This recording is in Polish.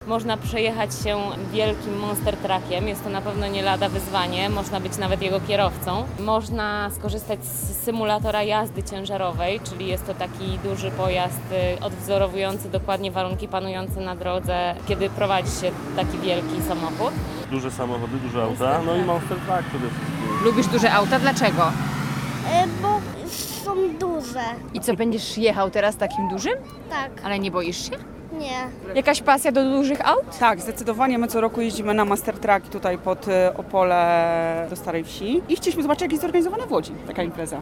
Można przejechać się wielkim monster truckiem, jest to na pewno nie lada wyzwanie, można być nawet jego kierowcą. Można skorzystać z symulatora jazdy ciężarowej, czyli jest to taki duży pojazd odwzorowujący dokładnie warunki panujące na drodze, kiedy prowadzi się taki wielki samochód. Duże samochody, duże auta, no i monster truck przede wszystkim. Lubisz duże auta? Dlaczego? Bo są duże. I co, będziesz jechał teraz takim dużym? Tak, Ale nie boisz się? nie. Jakaś pasja do dużych aut? Tak, zdecydowanie. My co roku jeździmy na Master Truck tutaj pod Opole do Starej Wsi i chcieliśmy zobaczyć, jak jest zorganizowana w Łodzi taka impreza.